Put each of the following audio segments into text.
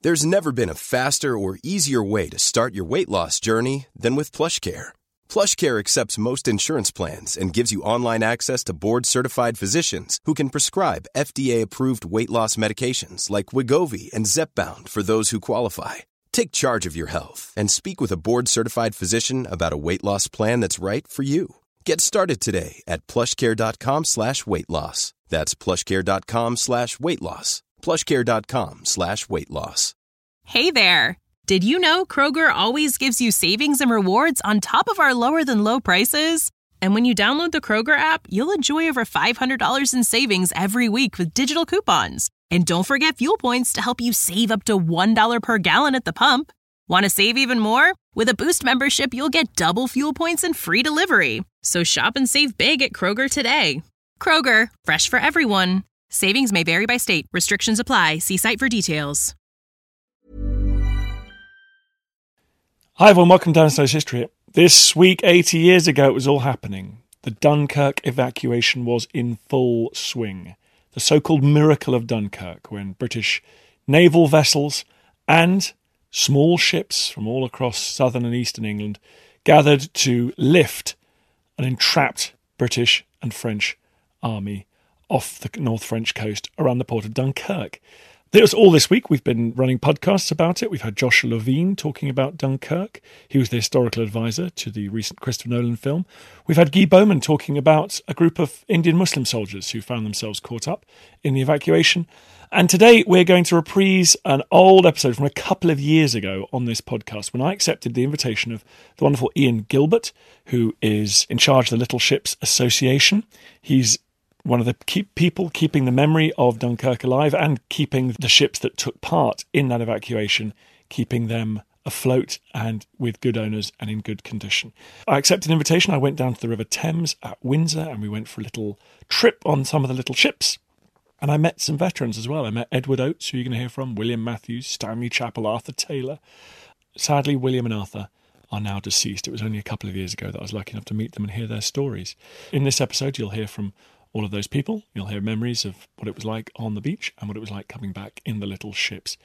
There's never been a faster or easier way to start your weight loss journey than with PlushCare. PlushCare accepts most insurance plans and gives you online access to board-certified physicians who can prescribe FDA-approved weight loss medications like Wegovy and Zepbound for those who qualify. Take charge of your health and speak with a board-certified physician about a weight loss plan that's right for you. Get started today at plushcare.com/weight loss. That's plushcare.com/weight loss. plushcare.com/weight loss. Hey there! Did you know Kroger always gives you savings and rewards on top of our lower-than-low prices? And when you download the Kroger app, you'll enjoy over $500 in savings every week with digital coupons. And don't forget fuel points to help you save up to $1 per gallon at the pump. Want to save even more? With a Boost membership, you'll get double fuel points and free delivery. So shop and save big at Kroger today. Kroger, fresh for everyone. Savings may vary by state. Restrictions apply. See site for details. Hi everyone, welcome to Dan Snow's History. This week, 80 years ago, it was all happening. The Dunkirk evacuation was in full swing. The so-called miracle of Dunkirk, when British naval vessels and small ships from all across southern and eastern England gathered to lift an entrapped British and French army off the North French coast around the port of Dunkirk. It was all this week. We've been running podcasts about it. We've had Joshua Levine talking about Dunkirk. He was the historical advisor to the recent Christopher Nolan film. We've had Guy Bowman talking about a group of Indian Muslim soldiers who found themselves caught up in the evacuation. And today we're going to reprise an old episode from a couple of years ago on this podcast when I accepted the invitation of the wonderful Ian Gilbert, who is in charge of the Little Ships Association. He's one of the people keeping the memory of Dunkirk alive and keeping the ships that took part in that evacuation, keeping them afloat and with good owners and in good condition. I accepted an invitation. I went down to the River Thames at Windsor and we went for a little trip on some of the little ships. And I met some veterans as well. I met Edward Oates, who you're going to hear from, William Matthews, Stanley Chappell, Arthur Taylor. Sadly, William and Arthur are now deceased. It was only a couple of years ago that I was lucky enough to meet them and hear their stories. In this episode, you'll hear from all of those people. You'll hear memories of what it was like on the beach and what it was like coming back in the little ships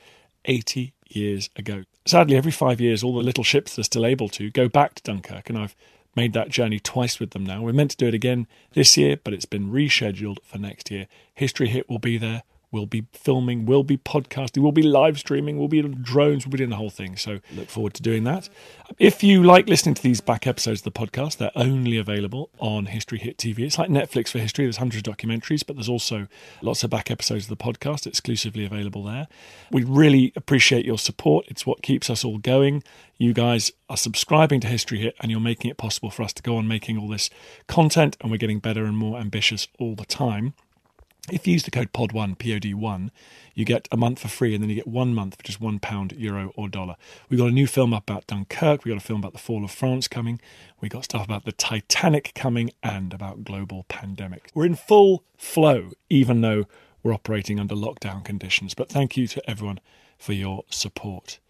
80 years ago. Sadly, every 5 years, all the little ships that are still able to go back to Dunkirk, and I've made that journey twice with them now. We're meant to do it again this year, but it's been rescheduled for next year. History Hit will be there. We'll be filming, we'll be podcasting, we'll be live streaming, we'll be on drones, we'll be doing the whole thing. So look forward to doing that. If you like listening to these back episodes of the podcast, they're only available on History Hit TV. It's like Netflix for history. There's hundreds of documentaries, but there's also lots of back episodes of the podcast exclusively available there. We really appreciate your support. It's what keeps us all going. You guys are subscribing to History Hit and you're making it possible for us to go on making all this content, and we're getting better and more ambitious all the time. If you use the code POD1, POD1, you get a month for free, and then you get 1 month for just £1, euro or dollar. We've got a new film up about Dunkirk. We've got a film about the fall of France coming. We've got stuff about the Titanic coming and about global pandemic. We're in full flow, even though we're operating under lockdown conditions. But thank you to everyone for your support.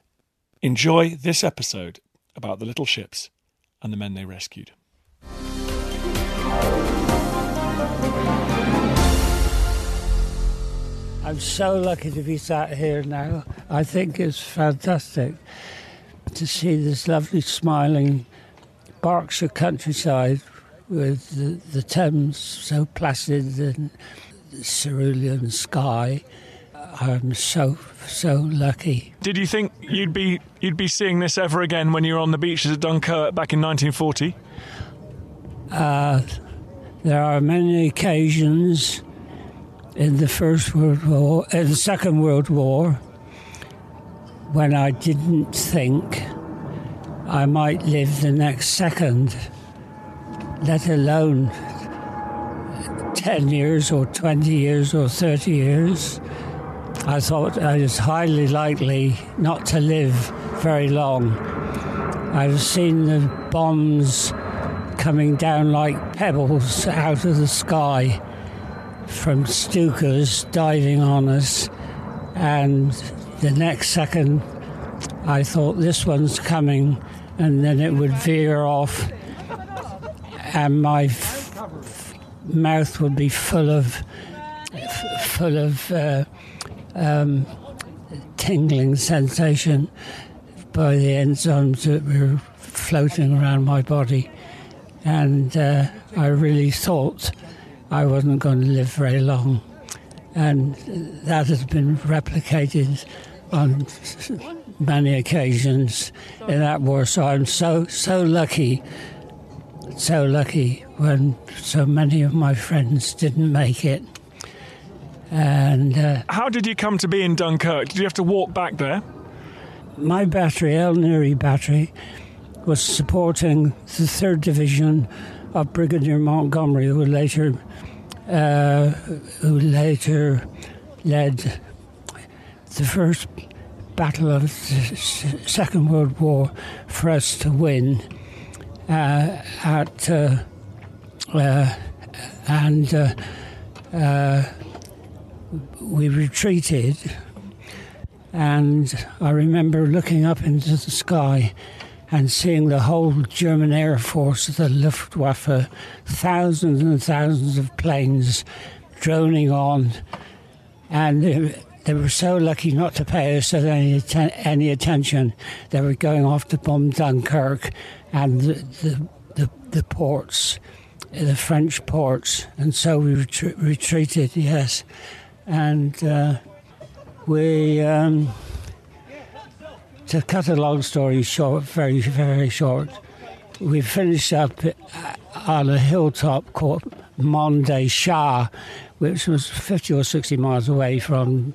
Enjoy this episode about the little ships and the men they rescued. I'm so lucky to be sat here now. I think it's fantastic to see this lovely smiling Berkshire countryside with the Thames so placid and the cerulean sky. I'm so lucky. Did you think you'd be seeing this ever again when you were on the beaches at Dunkirk back in 1940? There are many occasions in the Second World War, when I didn't think I might live the next second, let alone 10 years or 20 years or 30 years. I thought I was highly likely not to live very long. I've seen the bombs coming down like pebbles out of the sky from Stukas diving on us, and the next second I thought this one's coming, and then it would veer off and my mouth would tingling sensation by the enzymes that were floating around my body. And I really thought I wasn't going to live very long. And that has been replicated on many occasions in that war. So I'm so lucky when so many of my friends didn't make it. And how did you come to be in Dunkirk? Did you have to walk back there? My battery, El Nuri battery, was supporting the 3rd Division of Brigadier Montgomery, who later led the first battle of the Second World War for us to win. We retreated, and I remember looking up into the sky and seeing the whole German Air Force, the Luftwaffe, thousands and thousands of planes droning on, and they were so lucky not to pay us any attention. They were going off to bomb Dunkirk and the ports, the French ports, and so we retreated, yes. And to cut a long story short, very, very short, we finished up on a hilltop called Mont des Chats, which was 50 or 60 miles away from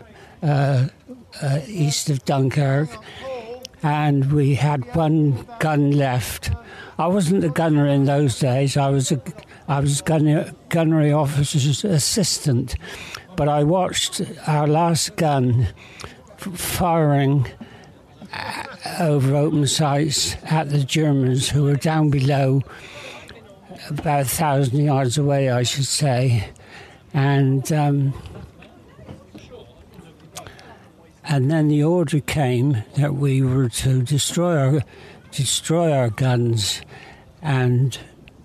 east of Dunkirk, and we had one gun left. I wasn't a gunner in those days. I was gunnery officer's assistant, but I watched our last gun firing over open sights at the Germans, who were down below, about 1,000 yards away, I should say, and then the order came that we were to destroy our guns and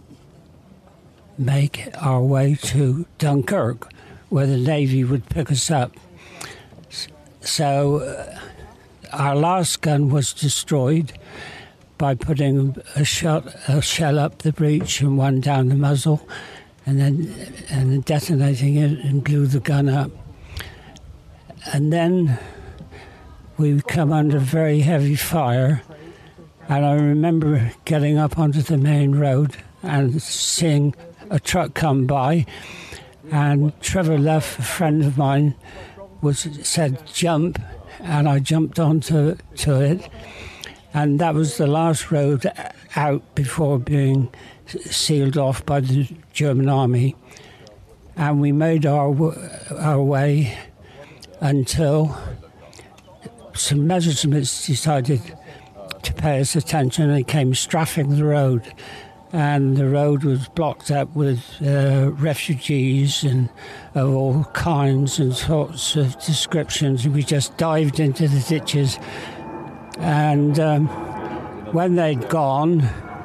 make our way to Dunkirk, where the Navy would pick us up. So our last gun was destroyed by putting a shell up the breech and one down the muzzle, and then detonating it and blew the gun up. And then we come under very heavy fire, and I remember getting up onto the main road and seeing a truck come by, and Trevor Luff, a friend of mine, said jump, and I jumped onto it, and that was the last road out before being sealed off by the German army. And we made our way until some Mezzosmiths decided to pay us attention and came strafing the road. And the road was blocked up with refugees and of all kinds and sorts of descriptions. We just dived into the ditches. And when they'd gone,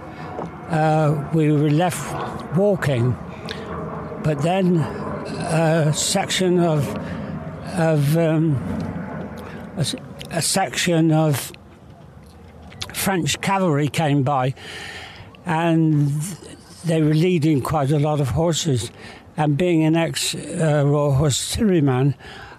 we were left walking. But then a section of French cavalry came by, and they were leading quite a lot of horses. And being an ex-Royal Horse Artilleryman,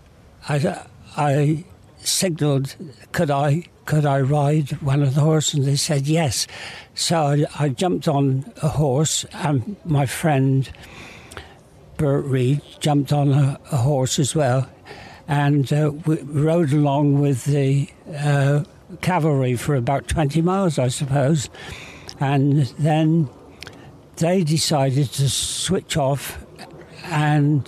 I signalled, could I ride one of the horses? And they said yes. So I jumped on a horse, and my friend Bert Reed jumped on a horse as well, and we rode along with the cavalry for about 20 miles, I suppose. And then they decided to switch off and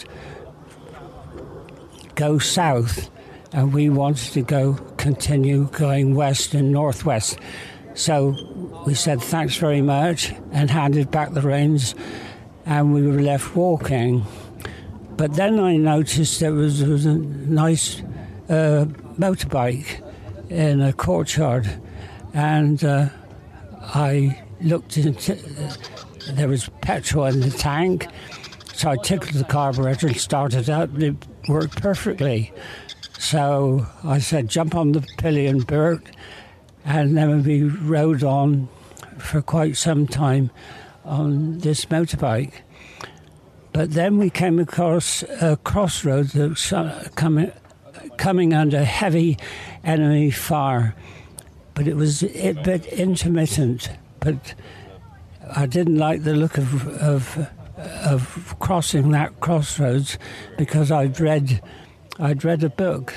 go south, and we wanted to continue going west and northwest. So we said thanks very much and handed back the reins, and we were left walking. But then I noticed there was a nice motorbike in a courtyard, and I looked into, there was petrol in the tank, so I tickled the carburetor and started up, and it worked perfectly. So I said, jump on the pillion, Bert, and then we rode on for quite some time on this motorbike. But then we came across a crossroad that was coming under heavy enemy fire. But it was a bit intermittent. But I didn't like the look of crossing that crossroads because I'd read a book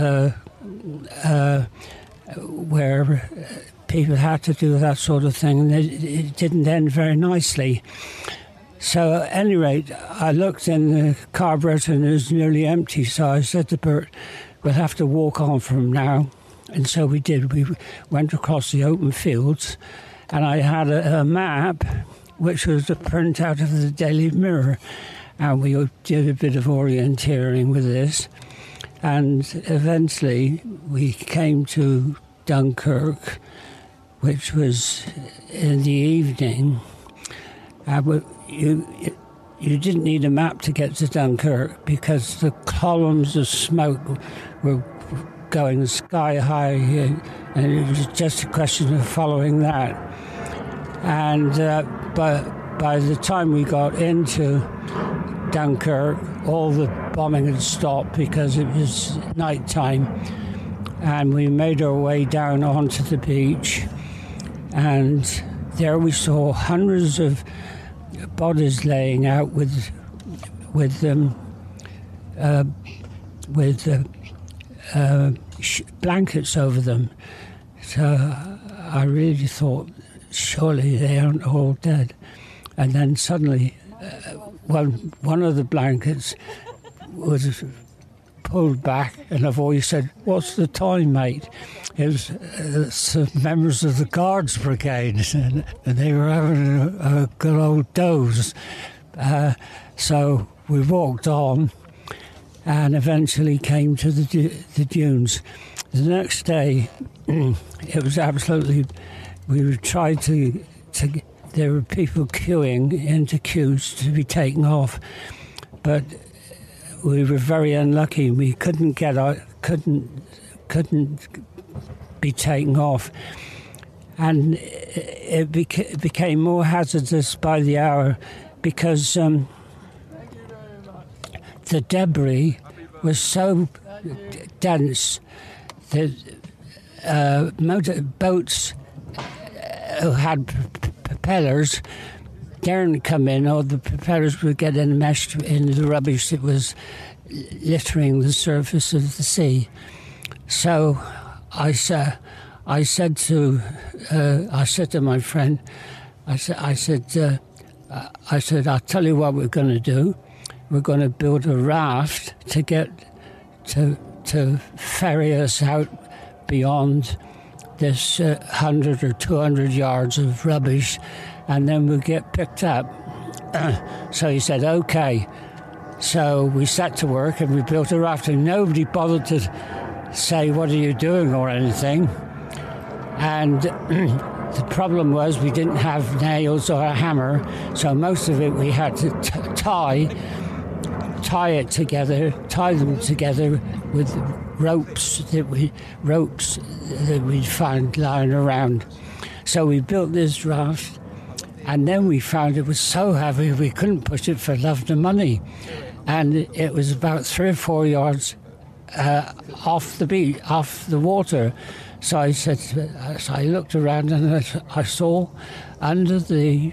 where people had to do that sort of thing, and it didn't end very nicely. So at any rate, I looked in the carburetor and it was nearly empty, so I said to Bert, we'll have to walk on from now. And so we did. We went across the open fields, and I had a map, which was a printout of the Daily Mirror, and we did a bit of orienteering with this. And eventually we came to Dunkirk, which was in the evening. You didn't need a map to get to Dunkirk because the columns of smoke were going sky high, and it was just a question of following that. And by the time we got into Dunkirk, all the bombing had stopped because it was night time, and we made our way down onto the beach, and there we saw hundreds of bodies laying out with blankets over them. So I really thought, surely they aren't all dead. And then suddenly, one of the blankets was pulled back, and a voice said, "What's the time, mate?" It was some members of the Guards Brigade, and they were having a good old doze. So we walked on and eventually came to the dunes. The next day, it was absolutely... We tried to there were people queuing into queues to be taken off, but we were very unlucky. We couldn't get out, couldn't be taken off, and it became more hazardous by the hour because the debris was so dense that motorboats who had propellers daren't come in, or the propellers would get enmeshed in the rubbish that was littering the surface of the sea. So I said to my friend, I said, I'll tell you what we're going to do. We're going to build a raft to get to ferry us out beyond this 100 or 200 yards of rubbish, and then we'll get picked up. So he said, okay. So we set to work and we built a raft, and nobody bothered to say, what are you doing or anything. And the problem was we didn't have nails or a hammer, so most of it we had to tie them together with ropes that we'd find lying around. So we built this raft, and then we found it was so heavy we couldn't push it for love nor money, and it was about 3 or 4 yards off the water. So I said, so I looked around and I saw under the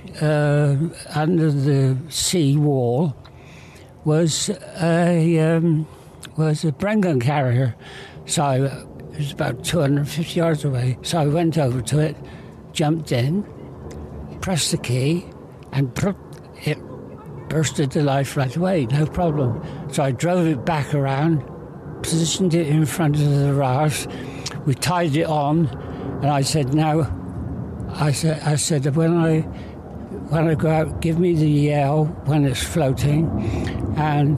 sea wall was a Bren carrier. So it was about 250 yards away. So I went over to it, jumped in, pressed the key, and it bursted to life right away, no problem. So I drove it back around, positioned it in front of the raft. We tied it on, and I said, when I go out, give me the yell when it's floating, and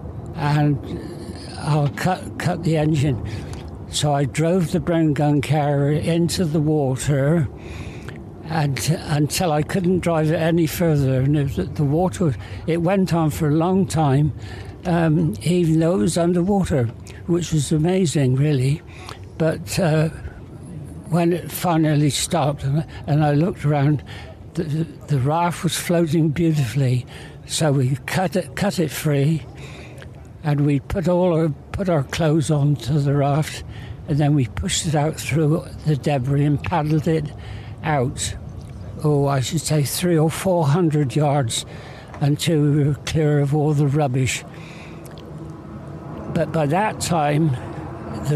I'll cut the engine. So I drove the Bren gun carrier into the water until I couldn't drive it any further. And the water, it went on for a long time even though it was underwater, which was amazing, really. But when it finally stopped and I looked around, the raft was floating beautifully. So we cut it free, and we put our clothes onto the raft, and then we pushed it out through the debris and paddled it out. I should say 300 or 400 yards until we were clear of all the rubbish. But by that time, the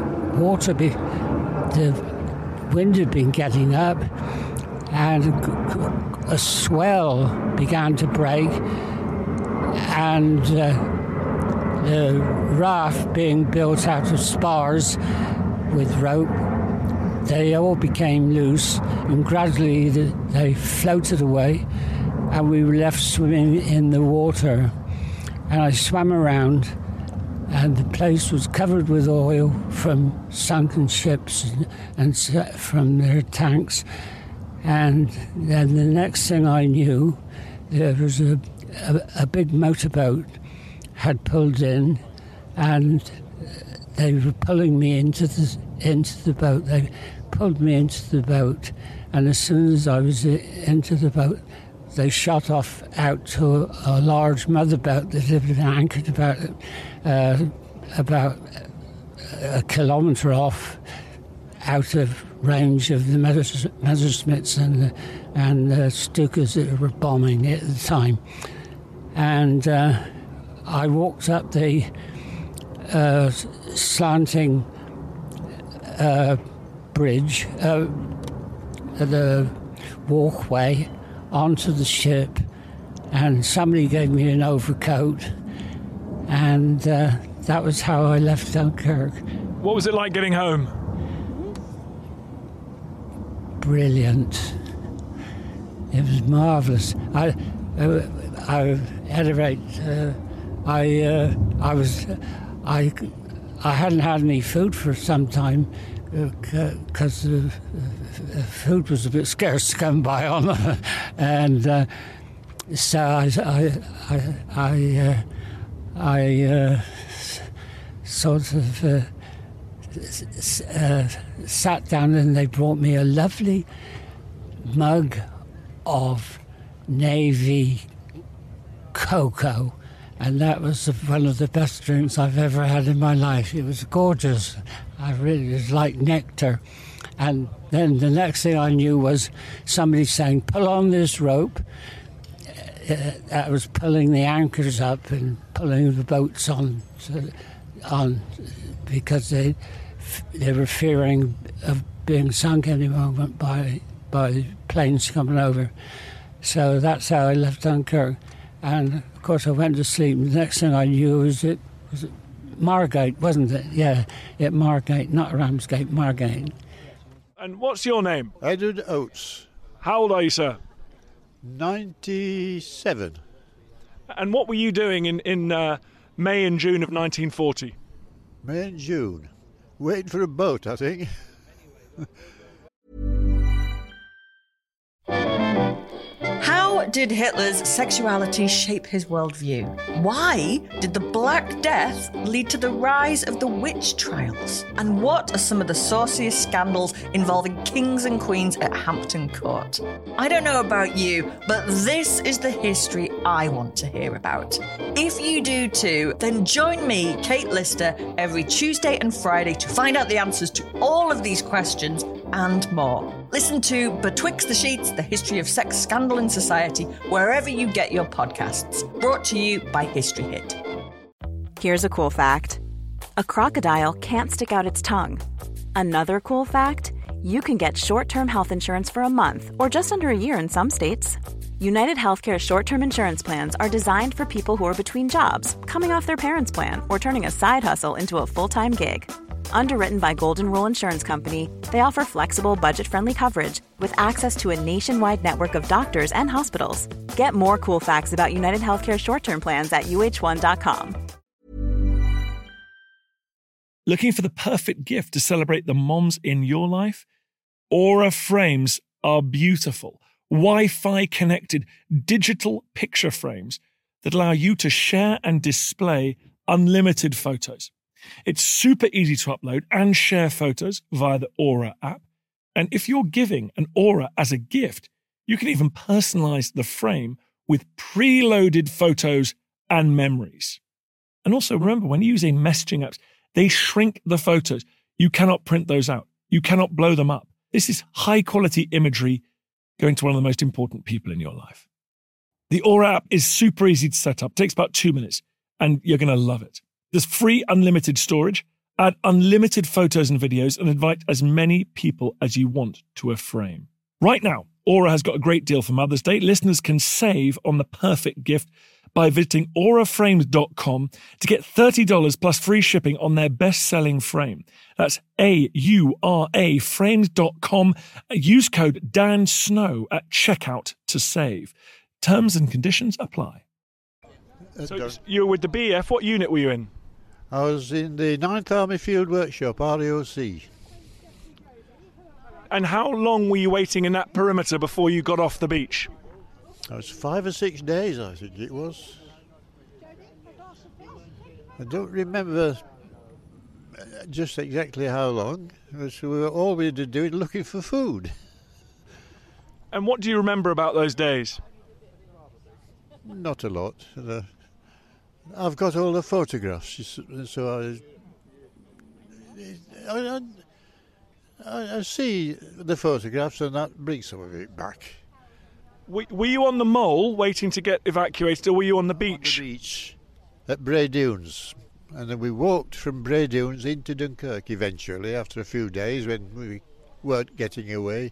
wind had been getting up, and a swell began to break, and the raft being built out of spars with rope, they all became loose, and gradually they floated away, and we were left swimming in the water. And I swam around, and the place was covered with oil from sunken ships and from their tanks. And then the next thing I knew, there was a big motorboat had pulled in, and they were pulling me into the boat. They pulled me into the boat, and as soon as I was into the boat, they shot off out to a large mother boat that had been anchored about a kilometre off, out of range of the Messerschmitts and the Stukas that were bombing at the time. And I walked up the slanting bridge, the walkway onto the ship, and somebody gave me an overcoat, and that was how I left Dunkirk. What was it like getting home? Brilliant. It was marvellous. I hadn't had any food for some time because food was a bit scarce to come by on, and so I sort of sat down, and they brought me a lovely mug of Navy cocoa, and that was one of the best drinks I've ever had in my life. It was gorgeous. It was like nectar. And then the next thing I knew was somebody saying, pull on this rope. That was pulling the anchors up and pulling the boats on because they were fearing of being sunk any moment by planes coming over. So that's how I left Dunkirk. And of course I went to sleep. The next thing I knew was it Margate, wasn't it? Yeah, at Margate, not Ramsgate, Margate. And what's your name? Edward Oates. How old are you, sir? 97. And what were you doing in May and June of 1940? May and June. Waiting for a boat, I think. How did Hitler's sexuality shape his worldview? Why did the Black Death lead to the rise of the witch trials? And what are some of the sauciest scandals involving kings and queens at Hampton Court? I don't know about you, but this is the history I want to hear about. If you do too, then join me, Kate Lister, every Tuesday and Friday to find out the answers to all of these questions and more. Listen to Betwixt the Sheets, the history of sex scandal in society, wherever you get your podcasts. Brought to you by History Hit. Here's a cool fact. A crocodile can't stick out its tongue. Another cool fact, you can get short-term health insurance for a month or just under a year in some states. United Healthcare short-term insurance plans are designed for people who are between jobs, coming off their parents' plan, or turning a side hustle into a full-time gig. Underwritten by Golden Rule Insurance Company, they offer flexible, budget-friendly coverage with access to a nationwide network of doctors and hospitals. Get more cool facts about United Healthcare short-term plans at uh1.com. Looking for the perfect gift to celebrate the moms in your life? Aura frames are beautiful. Wi-Fi connected digital picture frames that allow you to share and display unlimited photos. It's super easy to upload and share photos via the Aura app. And if you're giving an Aura as a gift, you can even personalize the frame with preloaded photos and memories. And also remember, when using messaging apps, they shrink the photos. You cannot print those out. You cannot blow them up. This is high quality imagery going to one of the most important people in your life. The Aura app is super easy to set up. It takes about 2 minutes and you're going to love it. There's free unlimited storage, add unlimited photos and videos, and invite as many people as you want to a frame. Right now, Aura has got a great deal for Mother's Day. Listeners can save on the perfect gift by visiting auraframes.com to get $30 plus free shipping on their best-selling frame. That's AURA frames.com. Use code Dan Snow at checkout to save. Terms and conditions apply. So you were with the BF. What unit were you in? I was in the 9th Army Field Workshop, RAOC. And how long were you waiting in that perimeter before you got off the beach? It was 5 or 6 days, I think it was. I don't remember just exactly how long. All we did do was looking for food. And what do you remember about those days? Not a lot. I've got all the photographs, so I see the photographs and that brings some of it back. Were you on the mole waiting to get evacuated, or were you on the beach? On the beach at Bray Dunes. And then we walked from Bray Dunes into Dunkirk eventually after a few days when we weren't getting away.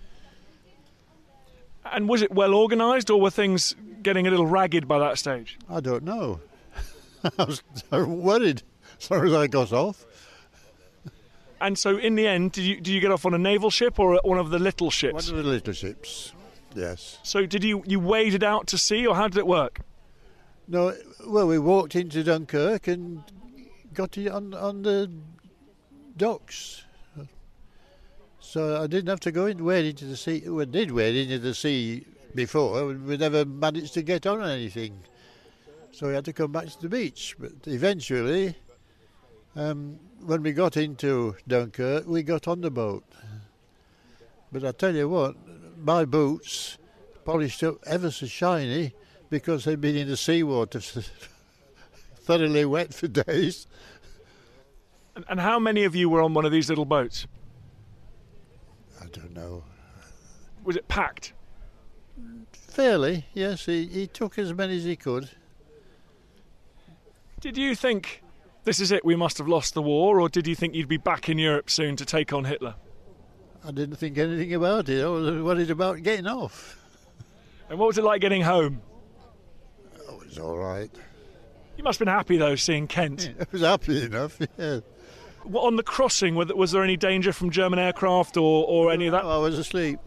And was it well organised, or were things getting a little ragged by that stage? I don't know. I was worried as long as I got off. And so in the end, did you get off on a naval ship or one of the little ships? One of the little ships. Yes. So did you waded out to sea, or how did it work? No, well, we walked into Dunkirk and got it on the docks. So I didn't have to go wade into the sea. We did wade into the sea before. We never managed to get on anything. So we had to come back to the beach. But eventually, when we got into Dunkirk, we got on the boat. But I tell you what, my boots polished up ever so shiny because they'd been in the seawater thoroughly wet for days. And how many of you were on one of these little boats? I don't know. Was it packed? Fairly, yes. He took as many as he could. Did you think, this is it, we must have lost the war, or did you think you'd be back in Europe soon to take on Hitler? I didn't think anything about it. I was worried about getting off. And what was it like getting home? Oh, it was all right. You must have been happy, though, seeing Kent. Yeah, I was happy enough, yeah. On the crossing, was there any danger from German aircraft or any of that? No, I was asleep.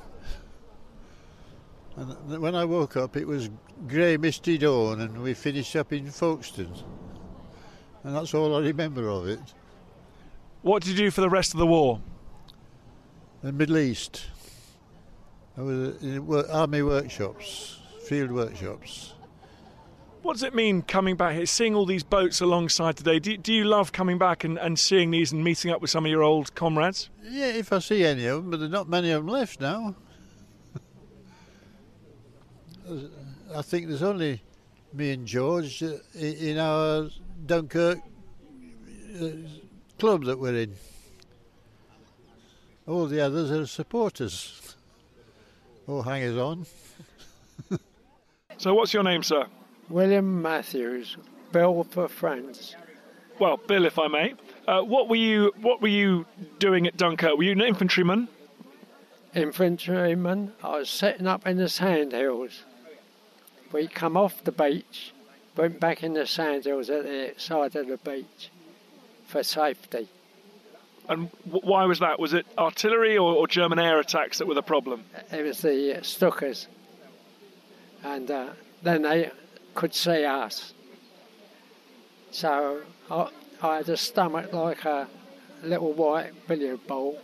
And when I woke up, it was grey, misty dawn, and we finished up in Folkestone. And that's all I remember of it. What did you do for the rest of the war? The Middle East. I was in army workshops, field workshops. What does it mean coming back here, seeing all these boats alongside today? Do you love coming back and seeing these and meeting up with some of your old comrades? Yeah, if I see any of them, but there's not many of them left now. I think there's only me and George in our Dunkirk club that we're in. All the others are supporters or hangers on. So what's your name, sir? William Matthews, Bill for friends. Well, Bill, if I may. What were you doing at Dunkirk? Were you an infantryman? Infantryman. I was setting up in the sandhills. We come off the beach, went back in the sandhills at the side of the beach for safety. And why was that? Was it artillery or German air attacks that were the problem? It was the Stukas. And then they could see us. So I had a stomach like a little white billiard ball.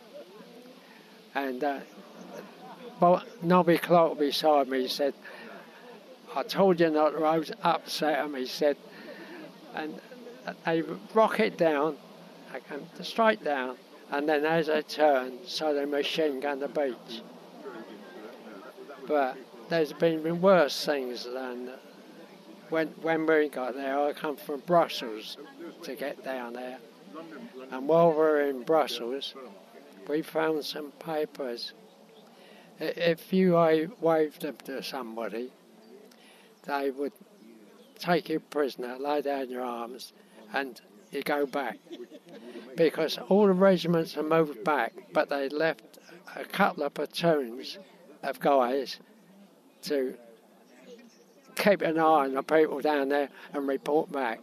And Nobby Clark beside me said, I told you not to upset them, he said. And they rocket down, they come straight down, and then as they turn, so they machine gun the beach. But there's been worse things than when we got there. I come from Brussels to get down there. And while we were in Brussels, we found some papers. If you waved them to somebody, they would take you prisoner, lay down your arms, and you go back. Because all the regiments have moved back, but they left a couple of platoons of guys to keep an eye on the people down there and report back.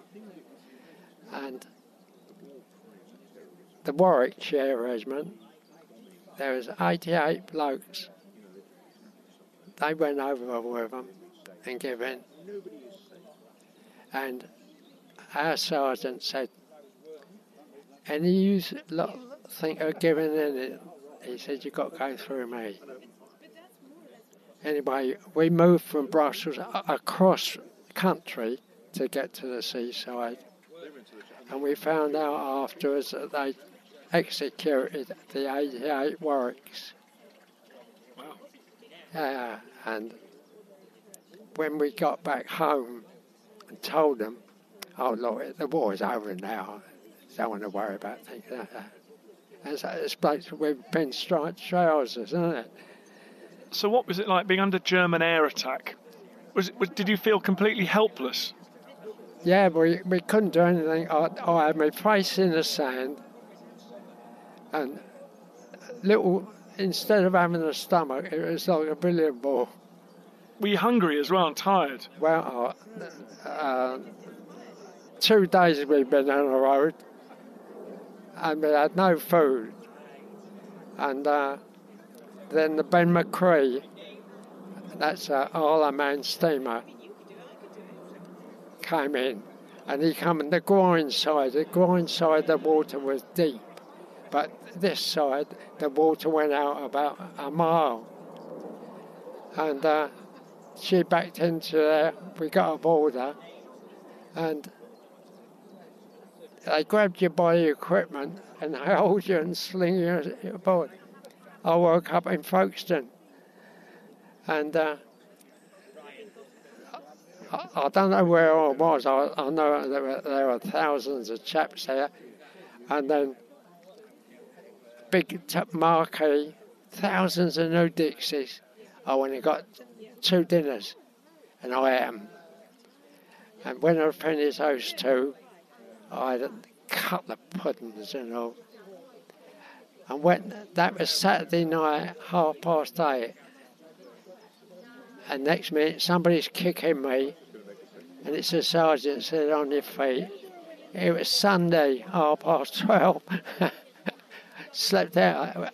And the Warwickshire Regiment, there was 88 blokes. They went over with them and gave in. And our sergeant said, any you think of giving in? He said, you've got to go through me. Anyway, we moved from Brussels across country to get to the seaside. And we found out afterwards that they executed the 88 Warwicks. Wow. And when we got back home and told them, oh, look, the war's over now. Don't want to worry about things like that. And so it's like with pinstripe trousers, isn't it? So what was it like being under German air attack? Did you feel completely helpless? Yeah, we couldn't do anything. I had my face in the sand, and instead of having a stomach, it was like a billiard ball. Were you hungry as well and tired? Well, 2 days we'd been on the road, and we had no food. And then the Ben McCree, that's an Isle-of-Man steamer, came in, and he came on the groin side. The groin side, the water was deep, but this side, the water went out about a mile. And she backed into there. We got aboard her, and they grabbed you by the equipment and they hold you and sling you aboard. I woke up in Folkestone, and I don't know where I was. I know there were thousands of chaps there, and then big marquee, thousands of new Dixies. I went and got 2 dinners, and I ate them. And when I finished those 2, I had a couple of puddings and all. And that was Saturday night, 8:30. And next minute, somebody's kicking me, and it's a sergeant said, on your feet. It was Sunday, 12:30. Slept out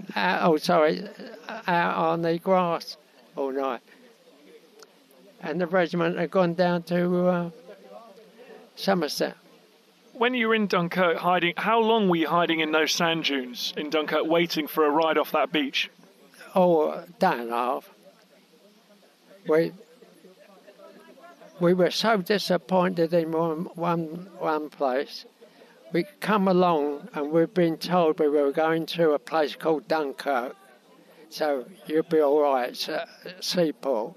on the grass all night. And the regiment had gone down to Somerset. When you were in Dunkirk hiding, how long were you hiding in those sand dunes in Dunkirk, waiting for a ride off that beach? Oh, a day and a half. We were so disappointed in one place. We come along and we've been told we were going to a place called Dunkirk, so you'll be all right, it's a seaport.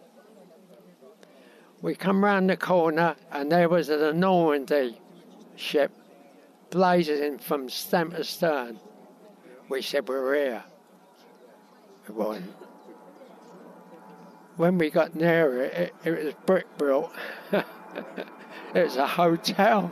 We come round the corner and there was a Normandy ship blazing from stem to stern. We said, we're here. We weren't. When we got near it, it was brick built. It was a hotel.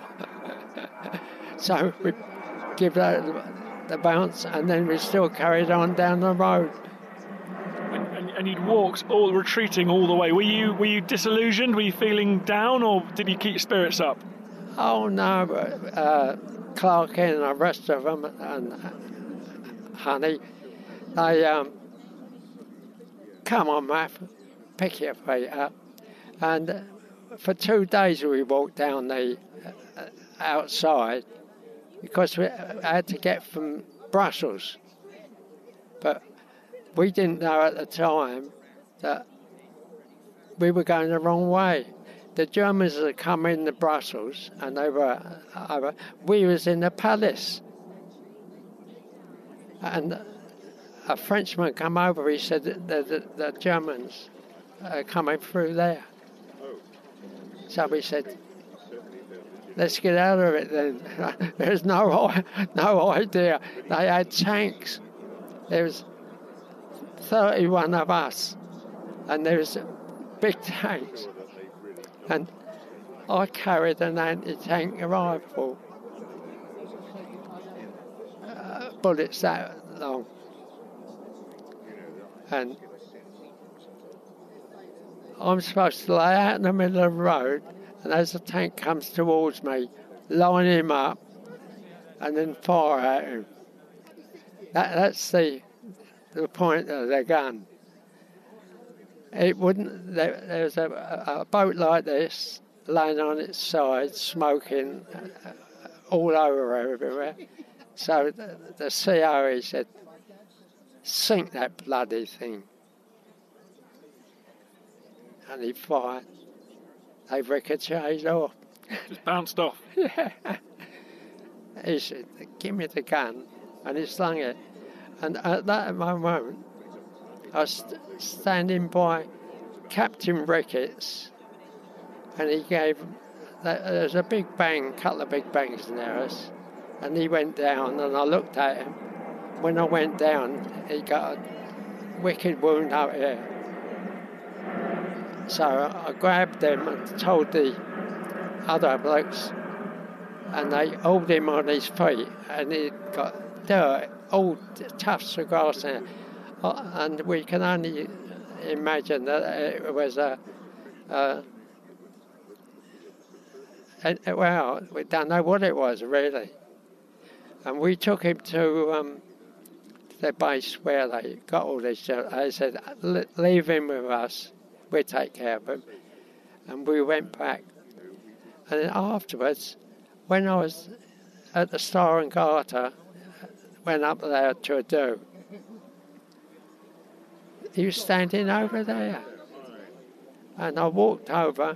So we give that the bounce, and then we still carried on down the road. And you'd walked retreating all the way. Were you disillusioned? Were you feeling down, or did you keep your spirits up? Oh no, Clark and the rest of them and Honey, they come on, Matt, pick your feet up. And for 2 days we walked down the outside because we had to get from Brussels. But we didn't know at the time that we were going the wrong way. The Germans had come into Brussels, and we was in the palace. And a Frenchman come over, he said that the Germans are coming through there. So we said, let's get out of it then. There's no idea. They had tanks. There was 31 of us, and there was big tanks. And I carried an anti-tank rifle, bullets that long. And I'm supposed to lay out in the middle of the road, and as the tank comes towards me, line him up and then fire at him. That's the point of the gun. It wouldn't. There was a boat like this laying on its side, smoking all over everywhere. So the CO, he said, sink that bloody thing. And he fired. They ricocheted off. Just bounced off. Yeah. He said, give me the gun. And he slung it. And at that moment, I was standing by Captain Ricketts, and he gave, there was a big bang, couple of big bangs near us, and he went down, and I looked at him. When I went down, he got a wicked wound out here. So I grabbed him and told the other blokes, and they hauled him on his feet, and he got dirt, all tufts of grass in it. And we can only imagine that it was well, we don't know what it was really. And we took him to the base where they got all this. They said, leave him with us, we'll take care of him. And we went back. And then afterwards, when I was at the Star and Garter, went up there to a do. He was standing over there. And I walked over,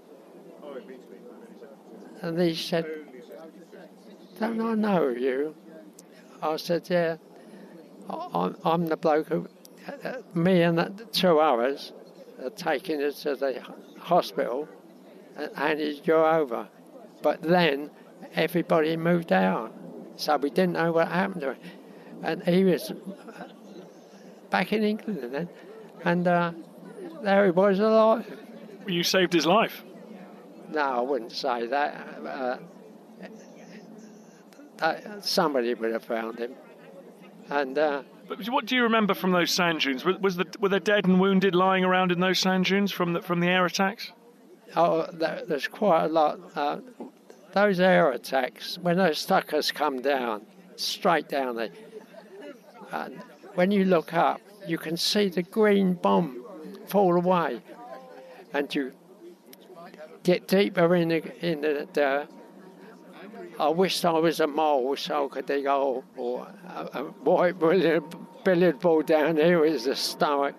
and he said, don't I know you? I said, yeah, I'm the bloke who, me and the two others are taking us to the hospital and handed you over. But then everybody moved out, so we didn't know what happened to him. And he was back in England then, and there he was alive. Well, you saved his life. No, I wouldn't say that. Somebody would have found him. And but what do you remember from those sand dunes? Were there dead and wounded lying around in those sand dunes from the air attacks? Oh, there's quite a lot. Those air attacks, when those Stuckers come down, straight down there, and when you look up, you can see the green bomb fall away, and you get deeper in the dirt. I wished I was a mole so I could dig a hole, or a white billiard ball down here is the stomach.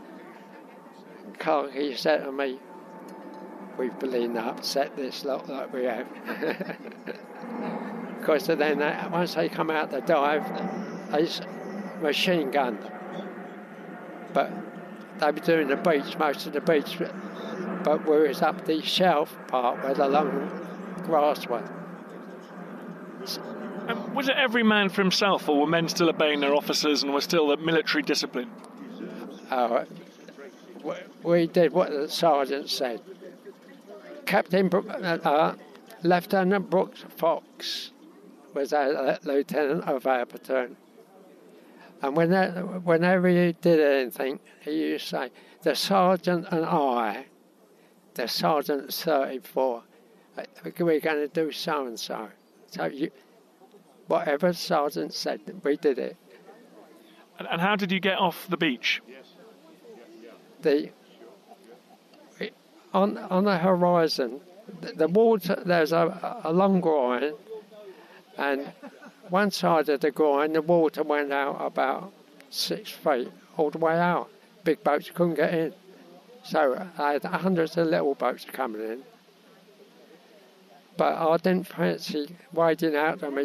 Clarky said to me, we've been upset this lot like we have. Because then once they come out the dive, they machine gunned. But they were doing the beach, most of the beach, but we was up the shelf part where the long grass was. Was it every man for himself, or were men still obeying their officers and were still military discipline? We did what the sergeant said. Lieutenant Brooks Fox was a lieutenant of our platoon. And whenever he did anything, he used to say, the sergeant and I, the sergeant's 34, we're going to do so-and-so. So whatever the sergeant said, we did it. And how did you get off the beach? On the horizon, the water, there's a long groin, and one side of the groin, the water went out about 6 feet, all the way out. Big boats couldn't get in. So I had hundreds of little boats coming in. But I didn't fancy wading out on me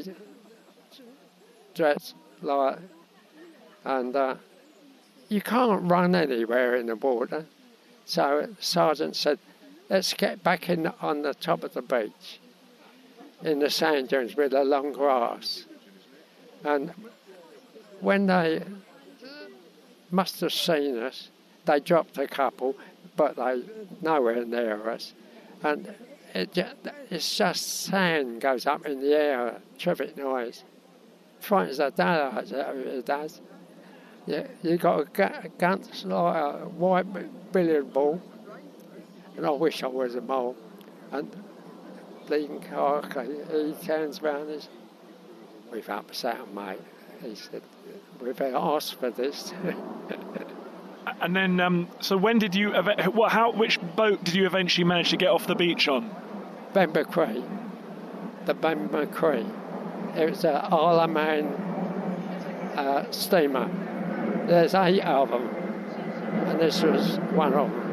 dress like, and you can't run anywhere in the water. So the sergeant said, let's get back in on the top of the beach in the sand dunes with the long grass. And when they must have seen us, they dropped a couple, but they nowhere near us. And it's just sand goes up in the air, terrific noise. Frightens the daylights out of it, it does. You got a gun like a white billiard ball, and I wish I was a mole. And bleeding car, he turns round and says, we've upset him, mate. He said, we've asked for this. And then, so when did you, which boat did you eventually manage to get off the beach on? Ben McCree. The Ben McCree. It was an Isle of Man steamer. There's 8 of them, and this was one of them.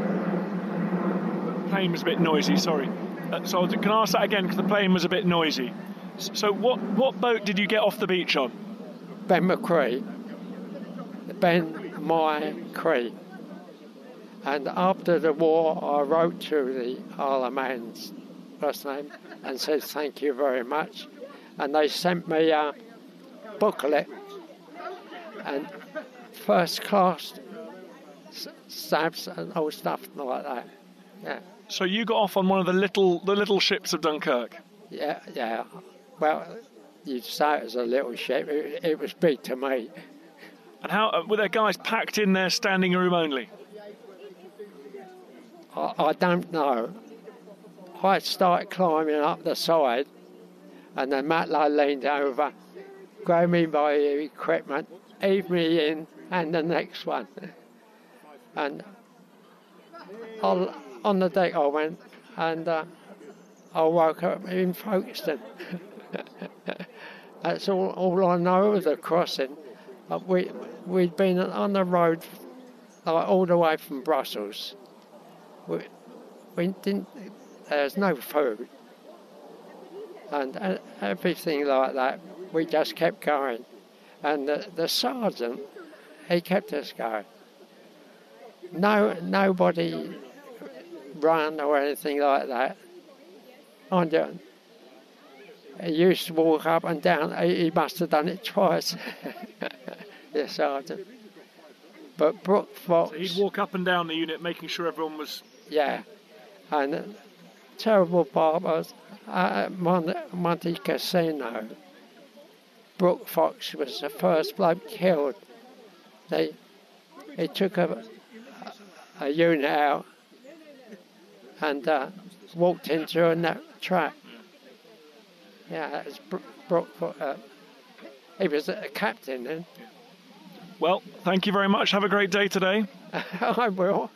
The plane was a bit noisy, sorry. So can I ask that again, because the plane was a bit noisy. So what boat did you get off the beach on? Ben McCree. Ben McCree. And after the war, I wrote to the Isle of Man's first name and said thank you very much. And they sent me a booklet and first class stabs and all stuff like that. Yeah. So you got off on one of the little ships of Dunkirk? Yeah. Well, you'd say it was a little ship. It was big to me. And how were there guys packed in there, standing room only? I don't know. I started climbing up the side, and then Matlow leaned over, grabbed me by the equipment, heaved me in, and the next one. And on the deck I went, and I woke up in Folkestone. That's all I know of the crossing. We'd been on the road like all the way from Brussels. We didn't. There's no food and everything like that. We just kept going, and the sergeant, he kept us going. Nobody ran or anything like that. He used to walk up and down. He must have done it twice. The sergeant. But Brooke Fox... So he'd walk up and down the unit, making sure everyone was... Yeah. And terrible part was at Monte Cassino, Brooke Fox was the first bloke killed. He took a unit out and walked into a trap. Yeah, that was Brooke Fox. He was a captain then. Well, thank you very much. Have a great day today. I will.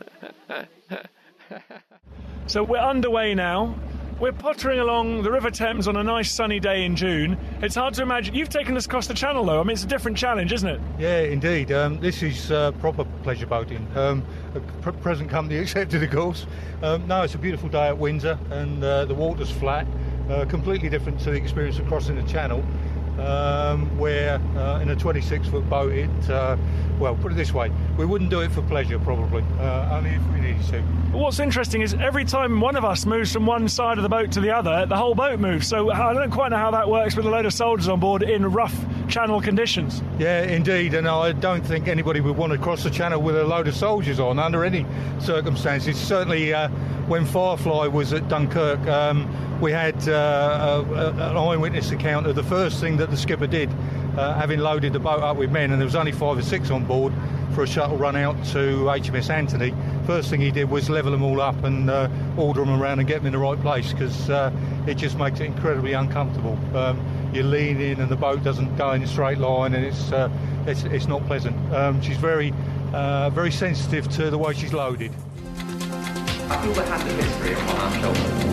So we're underway now. We're pottering along the River Thames on a nice sunny day in June. It's hard to imagine. You've taken us across the channel, though. I mean, it's a different challenge, isn't it? Yeah, indeed. This is proper pleasure boating. Present company accepted, of course. No, it's a beautiful day at Windsor, and the water's flat. Completely different to the experience of crossing the channel. Where in a 26-foot boat, well, put it this way, we wouldn't do it for pleasure, probably, only if we needed to. What's interesting is every time one of us moves from one side of the boat to the other, the whole boat moves. So I don't quite know how that works with a load of soldiers on board in rough channel conditions. Yeah, indeed, and I don't think anybody would want to cross the channel with a load of soldiers on under any circumstances. Certainly when Firefly was at Dunkirk, we had an eyewitness account of the first thing that the skipper did, having loaded the boat up with men, and there was only 5 or 6 on board for a shuttle run out to HMS Anthony. First thing he did was level them all up and order them around and get them in the right place, because it just makes it incredibly uncomfortable. You lean in and the boat doesn't go in a straight line, and it's not pleasant. She's very sensitive to the way she's loaded. I feel the hand of history upon our shoulders.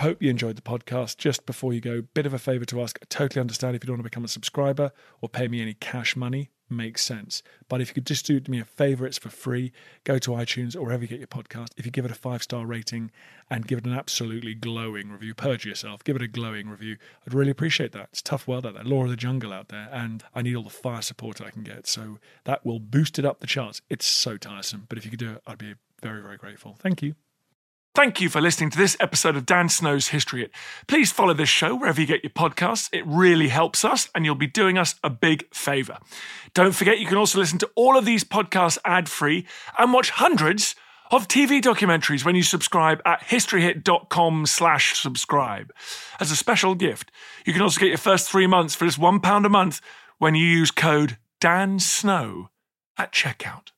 hope you enjoyed the podcast. Just before you go, bit of a favour to ask. I totally understand if you don't want to become a subscriber or pay me any cash money. Makes sense. But if you could just do me a favour, it's for free. Go to iTunes or wherever you get your podcast. If you give it a 5-star rating and give it an absolutely glowing review, purge yourself, give it a glowing review. I'd really appreciate that. It's a tough world out there, law of the jungle out there, and I need all the fire support I can get. So that will boost it up the charts. It's so tiresome. But if you could do it, I'd be very, very grateful. Thank you. Thank you for listening to this episode of Dan Snow's History Hit. Please follow this show wherever you get your podcasts. It really helps us, and you'll be doing us a big favour. Don't forget, you can also listen to all of these podcasts ad-free and watch hundreds of TV documentaries when you subscribe at historyhit.com/subscribe. As a special gift, you can also get your first 3 months for just £1 a month when you use code DANSNOW at checkout.